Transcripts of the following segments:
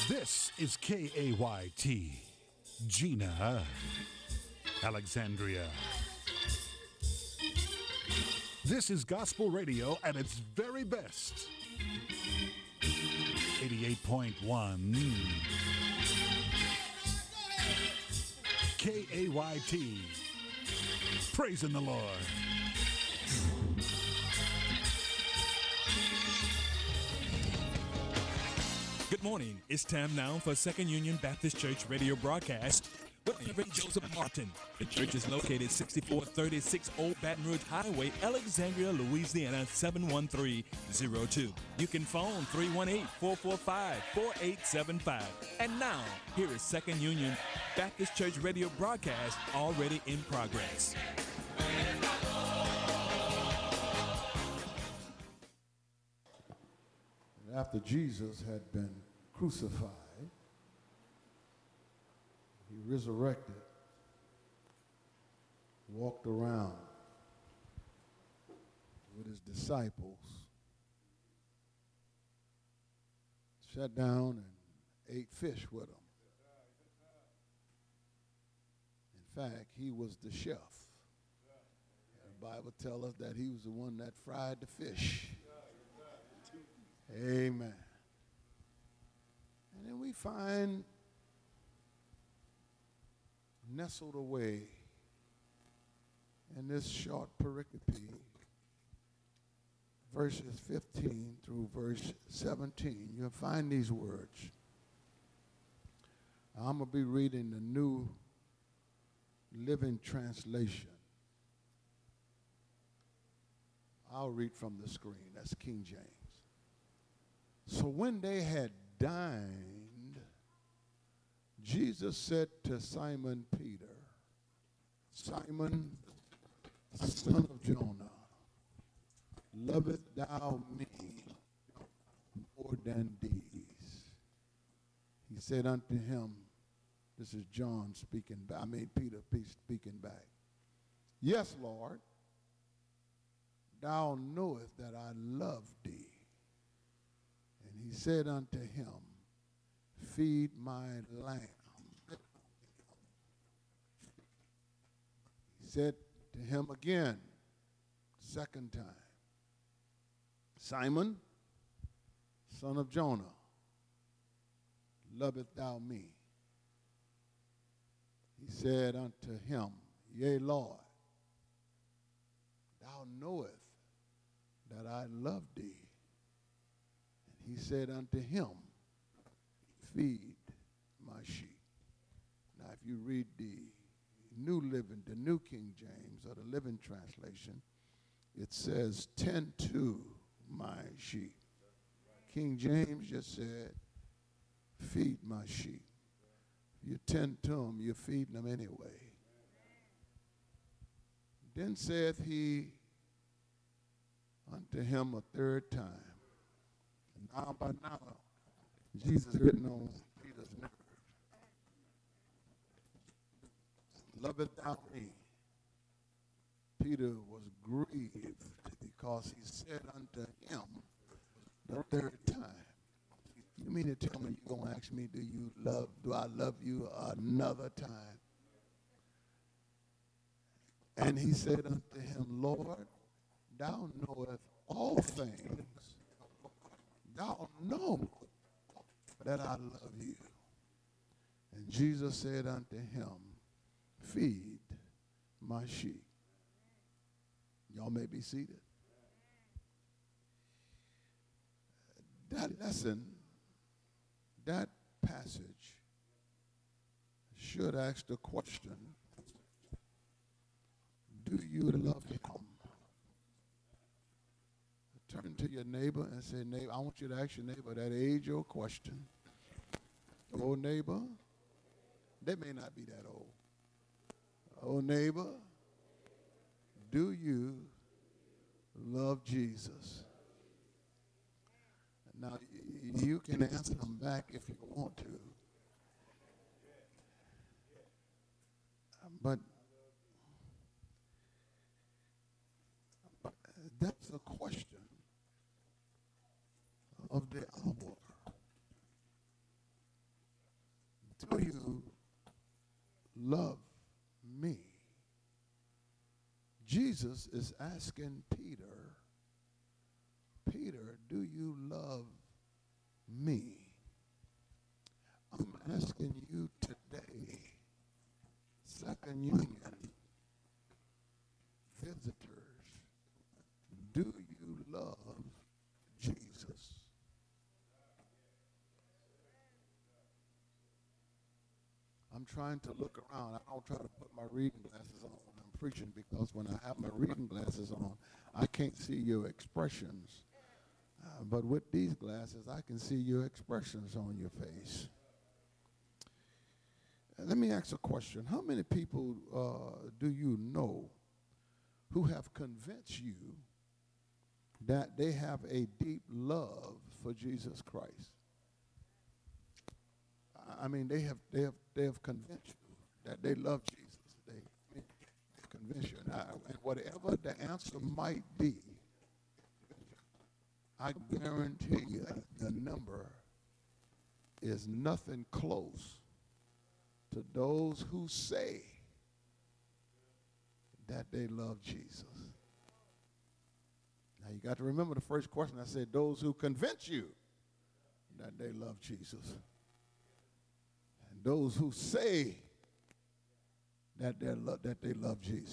This is KAYT, Gina, Alexandria. This is gospel radio at its very best. 88.1 KAYT. Praising the Lord. Good morning. It's time now for Second Union Baptist Church radio broadcast with Reverend Joseph Martin. The church is located 6436 Old Baton Rouge Highway, Alexandria, Louisiana 71302. You can phone 318-445-4875. And now, here is Second Union Baptist Church radio broadcast already in progress. After Jesus had been crucified, he resurrected, walked around with his disciples, sat down and ate fish with them. In fact, he was the chef. The Bible tells us that he was the one that fried the fish. Amen. And then we find nestled away in this short pericope, verses 15 through verse 17, you'll find these words. I'm going to be reading the New Living Translation. I'll read from the screen. That's King James. So when they had dined, Jesus said to Simon Peter, Simon, son of Jonah, lovest thou me more than these? He said unto him, this is John speaking back, Peter speaking back. Yes, Lord, thou knowest that I love thee. And he said unto him, feed my lamb. He said to him again, second time, Simon, son of Jonah, lovest thou me? He said unto him, yea, Lord, thou knowest that I love thee. He said unto him, feed my sheep. Now, if you read the New King James, or the Living Translation, it says, tend to my sheep. King James just said, feed my sheep. You tend to them, you're feeding them anyway. Then saith he unto him a third time, now by now, Jesus written on Peter's nerve. Lovest thou me? Peter was grieved because he said unto him the third time, you mean to tell me you're going to ask me, do I love you another time? And he said unto him, Lord, thou knowest all things. Thou know that I love you. And Jesus said unto him, feed my sheep. Y'all may be seated. That lesson, that passage should ask the question, do you love him? Turn to your neighbor and say, neighbor, I want you to ask your neighbor that age-old question. Oh, neighbor, they may not be that old. Oh, neighbor, do you love Jesus? Now, you can answer them back if you want to. But that's a question of the hour. Jesus is asking Peter, Peter, do you love me? I'm asking you today, Second Union visitors, do you love Jesus? I'm trying to look around. I don't try to put my reading glasses on when I'm preaching, because when I have my reading glasses on, I can't see your expressions. But with these glasses, I can see your expressions on your face. Let me ask a question. How many people do you know who have convinced you that they have a deep love for Jesus Christ? I mean, they have convinced you that they love Jesus. They convince you. And whatever the answer might be, I guarantee you the number is nothing close to those who say that they love Jesus. Now you got to remember the first question I said, those who convince you that they love Jesus. And those who say that they love Jesus.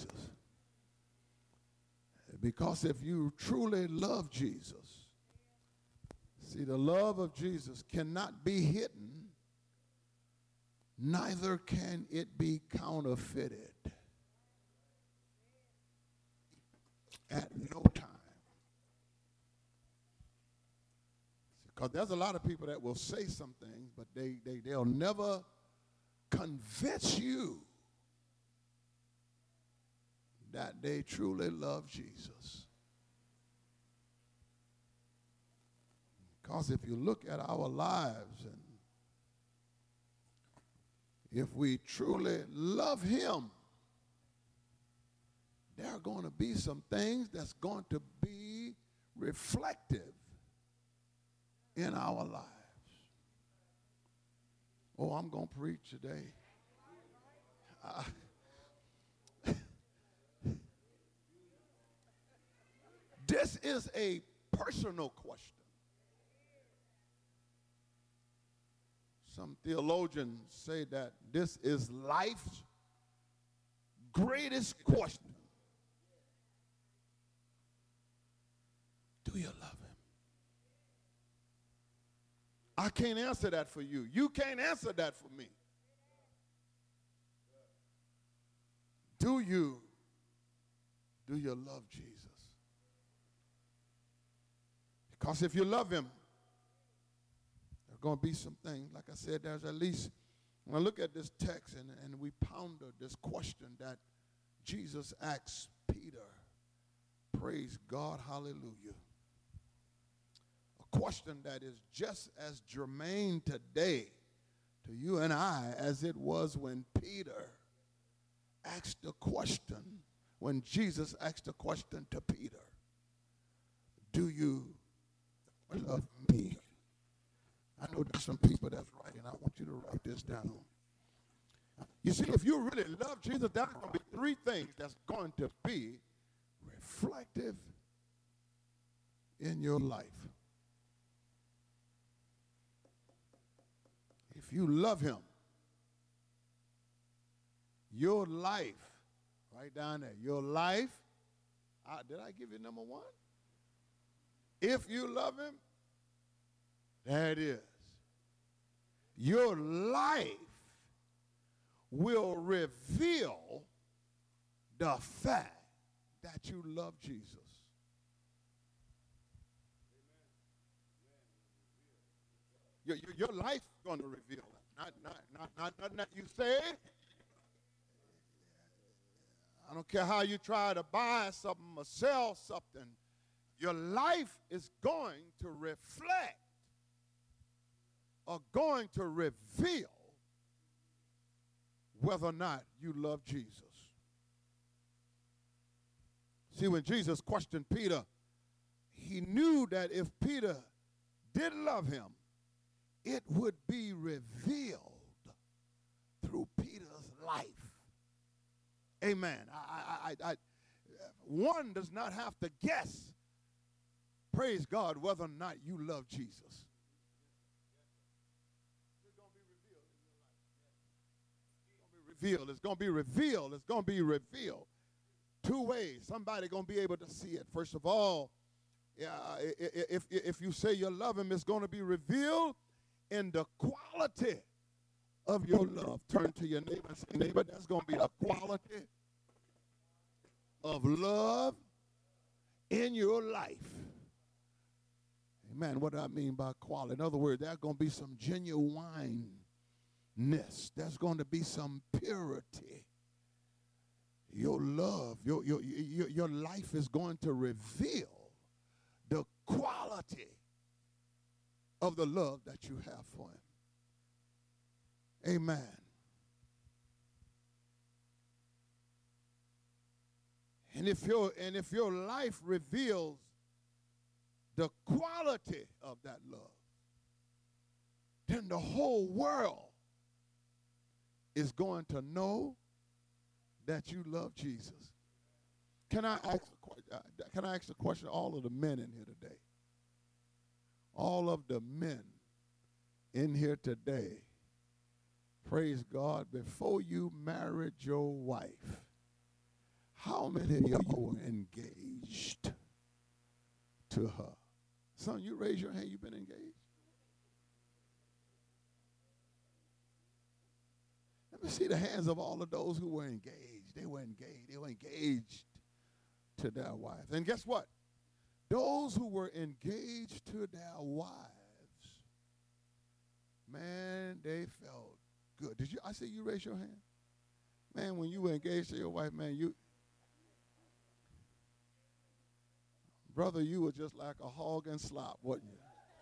Because if you truly love Jesus, see, the love of Jesus cannot be hidden, neither can it be counterfeited at no time. Because there's a lot of people that will say some things, but they'll never convince you that they truly love Jesus. Because if you look at our lives, and if we truly love him, there are going to be some things that's going to be reflective in our lives. Oh, I'm going to preach today. This is a personal question. Some theologians say that this is life's greatest question. Do you love him? I can't answer that for you. You can't answer that for me. Do you love Jesus? Because if you love him, there are going to be some things. Like I said, there's at least, when I look at this text and we ponder this question that Jesus asks Peter, praise God, hallelujah. A question that is just as germane today to you and I as it was when Peter asked the question, when Jesus asked the question to Peter, do you love me? I know there's some people that's writing. I want you to write this down. You see, if you really love Jesus, there's going to be three things that's going to be reflective in your life. If you love him, your life, right down there, your life, did I give you number one? If you love him, there it is. Your life will reveal the fact that you love Jesus. Your life is going to reveal that. Not nothing that you say. I don't care how you try to buy something or sell something. Your life is going to reflect or going to reveal whether or not you love Jesus. See, when Jesus questioned Peter, he knew that if Peter did love him, it would be revealed through Peter's life. Amen. one does not have to guess, praise God, whether or not you love Jesus. It's going to be revealed. It's going to be revealed. Two ways. Somebody going to be able to see it. First of all, if you say you love him, it's going to be revealed in the quality of your love. Turn to your neighbor and say, neighbor, that's going to be the quality of love in your life. Amen. What do I mean by quality? In other words, there's going to be some genuineness. There's going to be some purity. Your love, your life is going to reveal the quality of the love that you have for him. Amen. And if your life reveals the quality of that love, then the whole world is going to know that you love Jesus. Can I ask a question? All of the men in here today, all of the men in here today, praise God, before you married your wife, how many of you were engaged to her? Son, you raise your hand, you've been engaged? Let me see the hands of all of those who were engaged. They were engaged. They were engaged to their wife. And guess what? Those who were engaged to their wives, man, they felt good. I see you raise your hand? Man, when you were engaged to your wife, man, brother, you were just like a hog and slop, wasn't you?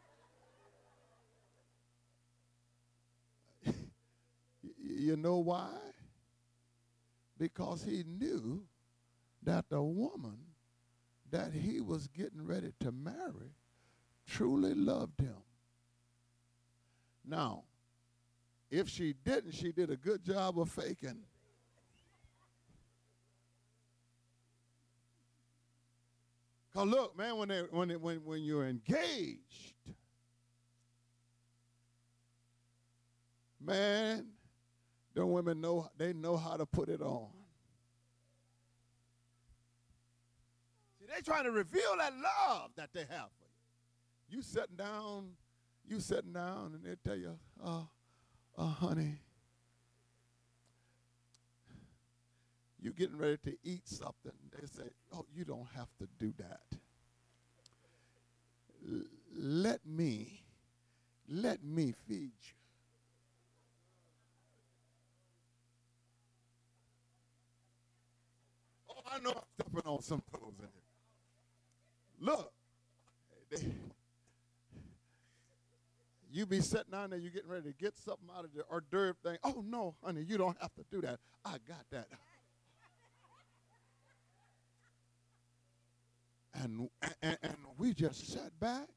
You know why? Because he knew that the woman that he was getting ready to marry truly loved him. Now, if she didn't, she did a good job of faking. Because look, man, when you're engaged, man, the women know how to put it on. See, they're trying to reveal that love that they have for you. You sitting down, and they tell you, honey, you getting ready to eat something. They say, oh, you don't have to do that. Let me feed you. I know I'm stepping on some toes in here. Look, you be sitting down there, you getting ready to get something out of the hors d'oeuvre thing. Oh, no, honey, you don't have to do that. I got that. And we just sat back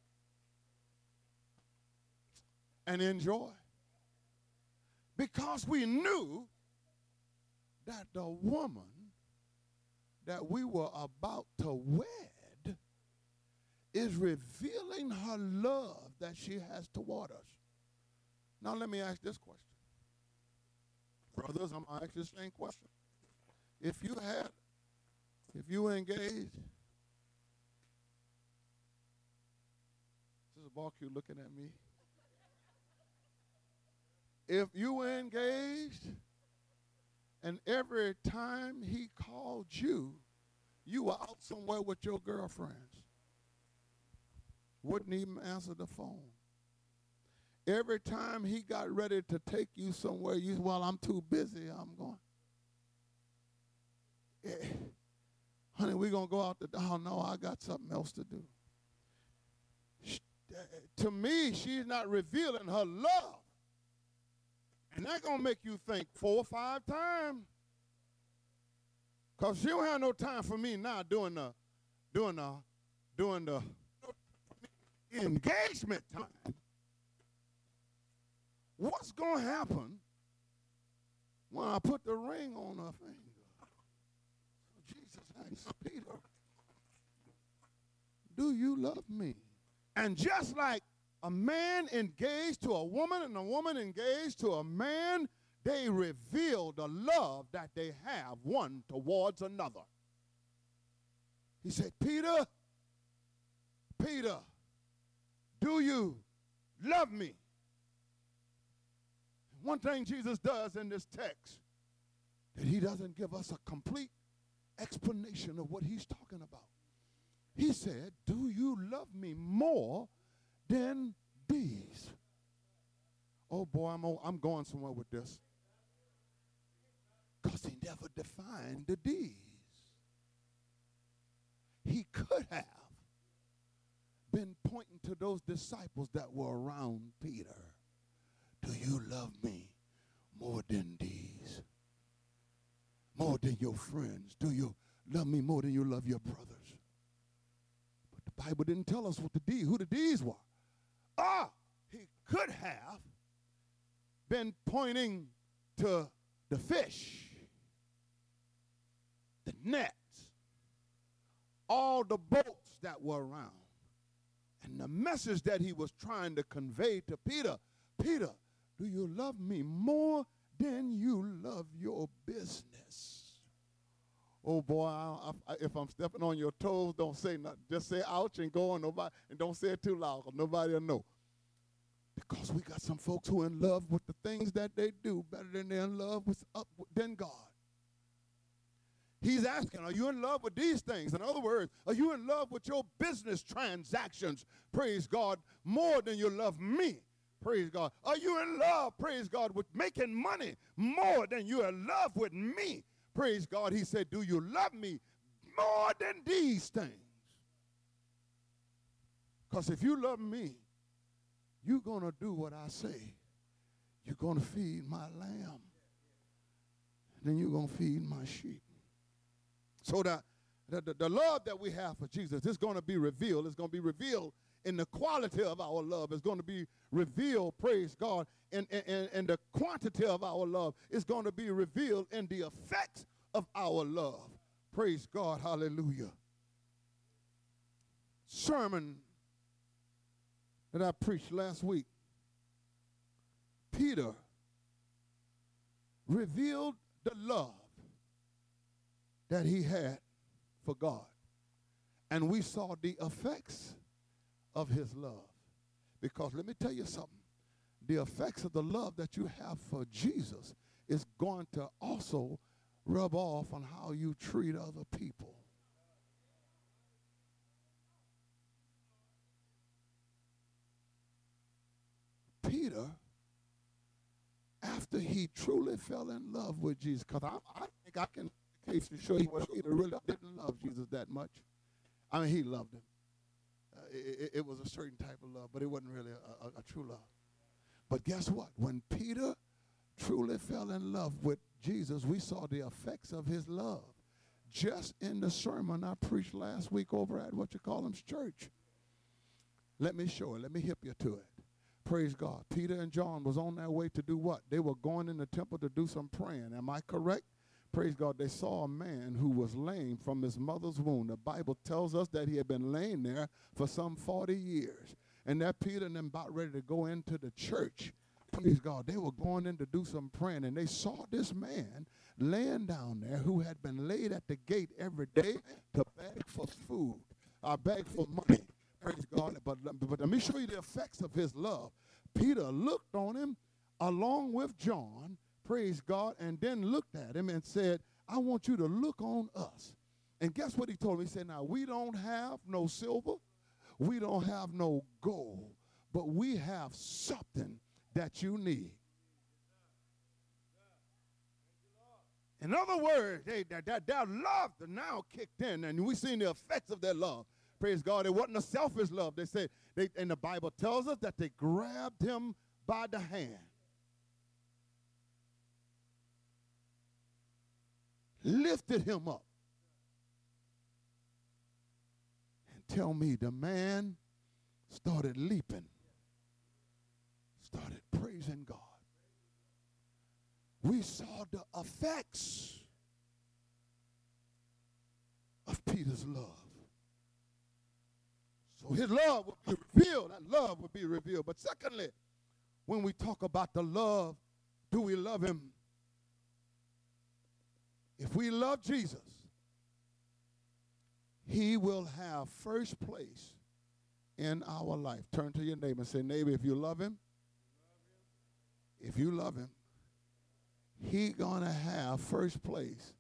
and enjoy. Because we knew that the woman that we were about to wed is revealing her love that she has toward us. Now let me ask this question. Brothers, I'm going to ask you the same question. If you were engaged, Sister Barque looking at me. If you were engaged, and every time he called you, you were out somewhere with your girlfriends. Wouldn't even answer the phone. Every time he got ready to take you somewhere, you said, well, I'm too busy, I'm going. Honey, we're going to go out the door. Oh, no, I got something else to do. To me, she's not revealing her love. And that's going to make you think 4 or 5 times. Because she don't have no time for me now doing the engagement time. What's going to happen when I put the ring on her finger? So Jesus asked Peter, do you love me? And just like a man engaged to a woman and a woman engaged to a man, they reveal the love that they have one towards another. He said, Peter, Peter, do you love me? One thing Jesus does in this text, that he doesn't give us a complete explanation of what he's talking about. He said, do you love me more than these? Oh boy, I'm going somewhere with this. Because he never defined the these. He could have been pointing to those disciples that were around Peter. Do you love me more than these? More than your friends? Do you love me more than you love your brothers? But the Bible didn't tell us who the these were. He could have been pointing to the fish, the nets, all the boats that were around. And the message that he was trying to convey to Peter, Peter, do you love me more than you love your business? Oh boy, if I'm stepping on your toes, don't say nothing. Just say ouch and go on, nobody, and don't say it too loud, because nobody will know. Because we got some folks who are in love with the things that they do better than they're in love with than God. He's asking, are you in love with these things? In other words, are you in love with your business transactions, praise God, more than you love me? Praise God. Are you in love, praise God, with making money more than you are in love with me? Praise God. He said, do you love me more than these things? Because if you love me, you're going to do what I say. You're going to feed my lamb. And then you're going to feed my sheep. So the love that we have for Jesus is going to be revealed. It's going to be revealed in the quality of our love. It's going to be revealed, praise God, in the quantity of our love. It's going to be revealed in the effects of our love. Praise God, hallelujah. Sermon that I preached last week, Peter revealed the love that he had for God. And we saw the effects of his love. Because let me tell you something. The effects of the love that you have for Jesus is going to also rub off on how you treat other people. Peter, after he truly fell in love with Jesus, because I think I can case to show you what Peter really didn't love Jesus that much. I mean, he loved him. It was a certain type of love, but it wasn't really a true love. But guess what? When Peter truly fell in love with Jesus, we saw the effects of his love just in the sermon I preached last week over at what you call him's church. Let me show it. Let me hip you to it. Praise God. Peter and John was on their way to do what? They were going in the temple to do some praying. Am I correct? Praise God. They saw a man who was lame from his mother's womb. The Bible tells us that he had been laying there for some 40 years. And that Peter and them about ready to go into the church. Praise God. They were going in to do some praying, and they saw this man laying down there who had been laid at the gate every day to beg for food, beg for money. Praise God. But let me show you the effects of his love. Peter looked on him along with John, praise God, and then looked at him and said, I want you to look on us. And guess what he told me? He said, now, we don't have no silver. We don't have no gold. But we have something that you need. In other words, their love now kicked in, and we seen the effects of their love. Praise God. It wasn't a selfish love. They said, and the Bible tells us that they grabbed him by the hand. Lifted him up. And tell me, the man started leaping. Started praising God. We saw the effects of Peter's love. So his love will be revealed. That love will be revealed. But secondly, when we talk about the love, do we love him? If we love Jesus, he will have first place in our life. Turn to your neighbor and say, neighbor, if you love him, he gonna have first place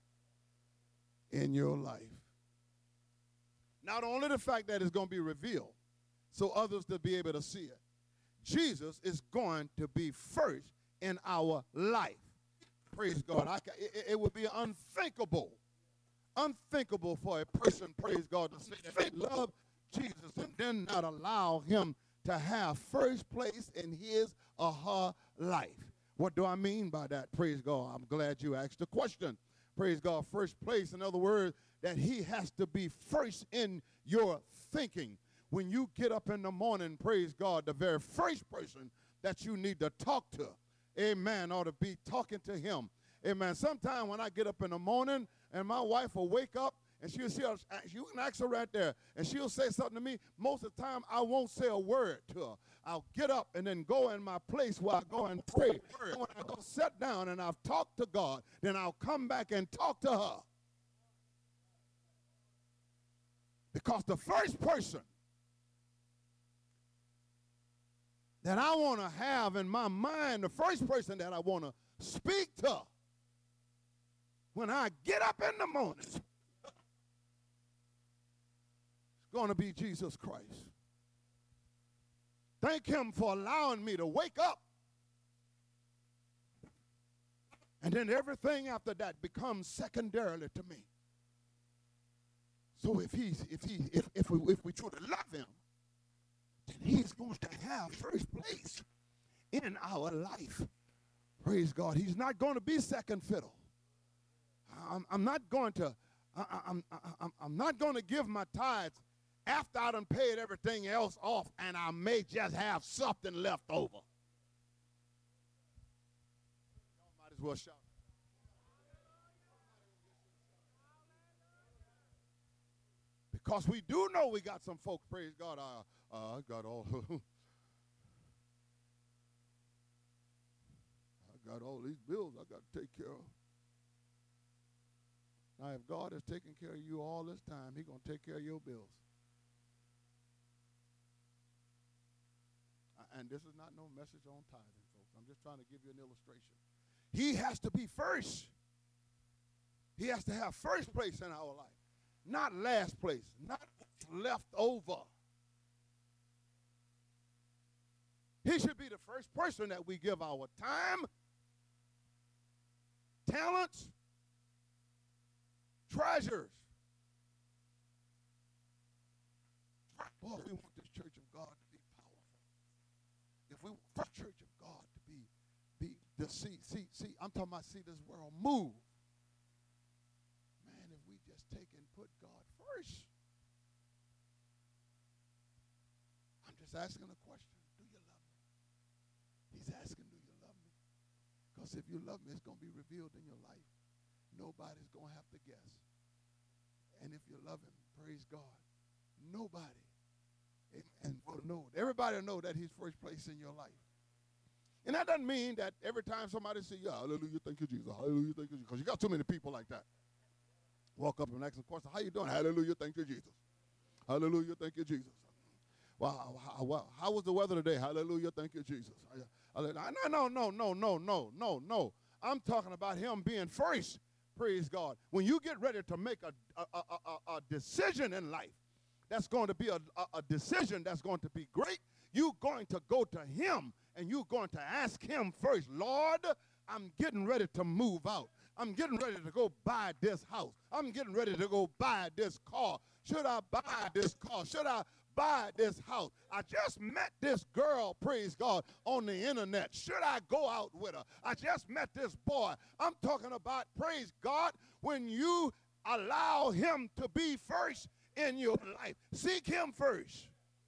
in your life. Not only the fact that it's going to be revealed so others to be able to see it, Jesus is going to be first in our life. Praise God. It would be unthinkable for a person, praise God, to say that they love Jesus and then not allow him to have first place in his or her life. What do I mean by that? Praise God. I'm glad you asked the question. Praise God. First place, in other words, that he has to be first in your thinking. When you get up in the morning, praise God, the very first person that you need to talk to, amen, ought to be talking to him. Amen. Sometime when I get up in the morning and my wife will wake up and you can ask her right there, and she'll say something to me. Most of the time, I won't say a word to her. I'll get up and then go in my place where I go and pray. And when I go sit down and I've talked to God, then I'll come back and talk to her. Because the first person that I want to have in my mind, the first person that I want to speak to when I get up in the morning, is going to be Jesus Christ. Thank him for allowing me to wake up. And then everything after that becomes secondarily to me. So if we truly love him, then he's going to have first place in our life. Praise God. He's not going to be second fiddle. I'm not going to give my tithes after I done paid everything else off, and I may just have something left over. Y'all might as well shout. Because we do know we got some folks, praise God, I got all I got all these bills I got to take care of. Now, if God has taken care of you all this time, he's going to take care of your bills. And this is not no message on tithing, folks. I'm just trying to give you an illustration. He has to be first. He has to have first place in our life, not last place, not what's left over. He should be the first person that we give our time, talents, treasures. Boy, we want this church of God to be powerful. If we want the church of God to be I'm talking about see this world move. Man, if we just take and put God first. I'm just asking a question. Do you love me? He's asking, do you love me? Because if you love me, it's going to be revealed in your life. Nobody's going to have to guess. And if you love him, praise God, nobody will know. Everybody will know that he's first place in your life. And that doesn't mean that every time somebody says, yeah, hallelujah, thank you, Jesus, hallelujah, thank you, Jesus, because you got too many people like that. Walk up and ask them, question, how you doing? Hallelujah, thank you, Jesus. Hallelujah, thank you, Jesus. Well, how was the weather today? Hallelujah, thank you, Jesus. No. I'm talking about him being first, praise God. When you get ready to make a decision in life, that's going to be a decision that's going to be great, you're going to go to him and you're going to ask him first, Lord, I'm getting ready to move out. I'm getting ready to go buy this house. I'm getting ready to go buy this car. Should I buy this car? Should I buy this house? I just met this girl, praise God, on the internet. Should I go out with her? I just met this boy. I'm talking about, praise God, when you allow him to be first in your life. Seek him first.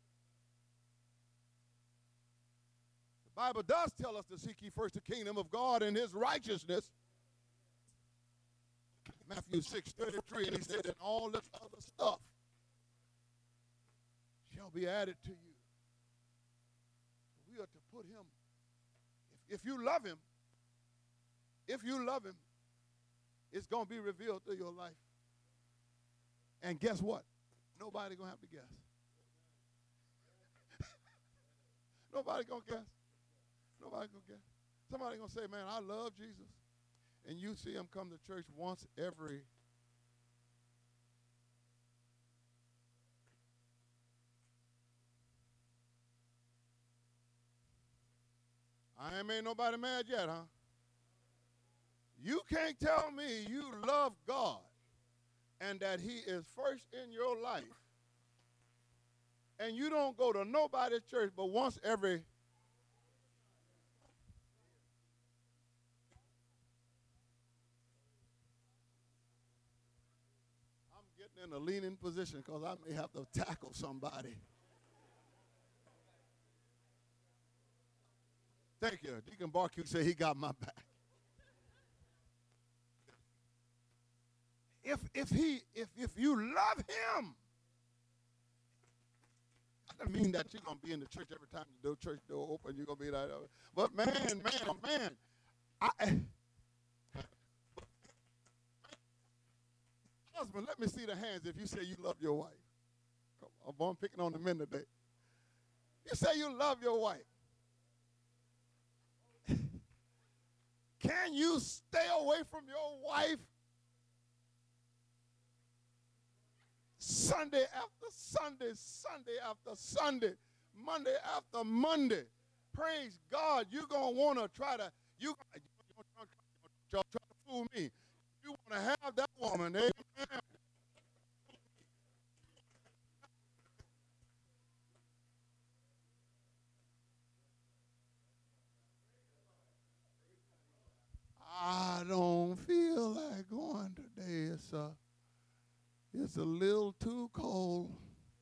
The Bible does tell us to seek ye first the kingdom of God and his righteousness. Matthew 6:33, and he said, and all this other stuff shall be added to you. We are to put him, if you love him, it's going to be revealed through your life. And guess what? Nobody going to have to guess. Nobody going to guess. Nobody going to guess. Somebody going to say, man, I love Jesus. And you see him come to church once every I ain't made nobody mad yet, huh? You can't tell me you love God and that he is first in your life, and you don't go to nobody's church but once every. I'm getting in a leaning position because I may have to tackle somebody. Thank you. Deacon Barkew said he got my back. If you love him, that doesn't mean that you're gonna be in the church every time the church door open. You're gonna be like, but man, husband, let me see the hands if you say you love your wife. Come on, I'm picking on the men today. You say you love your wife. Can you stay away from your wife Sunday after Sunday, Sunday after Sunday, Monday after Monday? Praise God. You're going to want to try to fool me. You want to have that woman, amen. I don't feel like going today. It's a little too cold.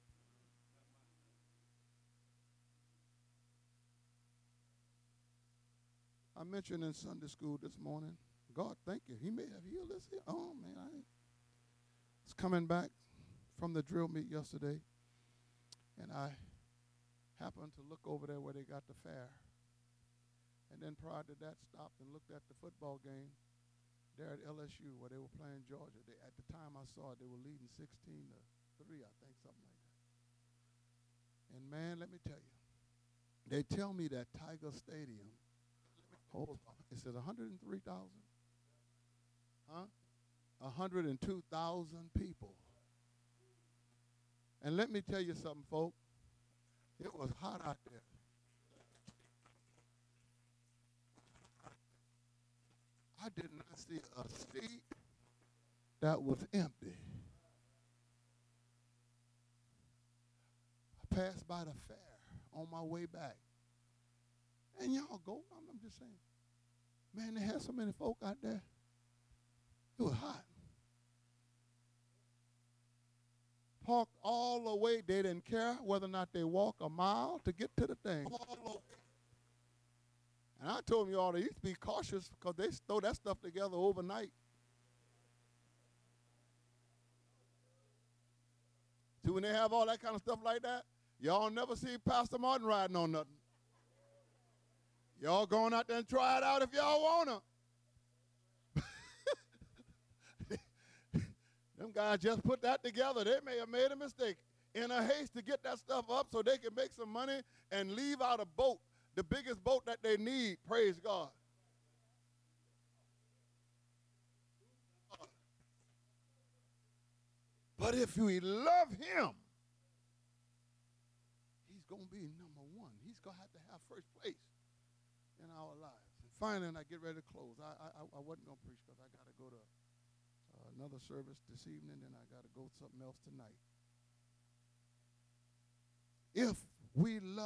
I mentioned in Sunday school this morning, God, thank you. He may have healed us here. Oh, man, I was coming back from the drill meet yesterday, and I happened to look over there where they got the fair. And then prior to that, stopped and looked at the football game there at LSU where they were playing Georgia. At the time I saw it, they were leading 16-3, I think, something like that. And, man, let me tell you, they tell me that Tiger Stadium, it says 103,000? Huh? 102,000 people. And let me tell you something, folks. It was hot out there. I did not see a seat that was empty. I passed by the fair on my way back. And y'all go, I'm just saying, man, they had so many folk out there. It was hot. Parked all the way. They didn't care whether or not they walk a mile to get to the thing. And I told them you all to be cautious because they throw that stuff together overnight. See, when they have all that kind of stuff like that, y'all never see Pastor Martin riding on nothing. Y'all going out there and try it out if y'all want to. Them guys just put that together. They may have made a mistake in a haste to get that stuff up so they can make some money and leave out a boat, the biggest boat that they need, praise God. But if we love him, he's going to be number one. He's going to have first place in our lives. And finally, and I get ready to close, I wasn't going to preach because I got to go to another service this evening, and I got to go to something else tonight. If we love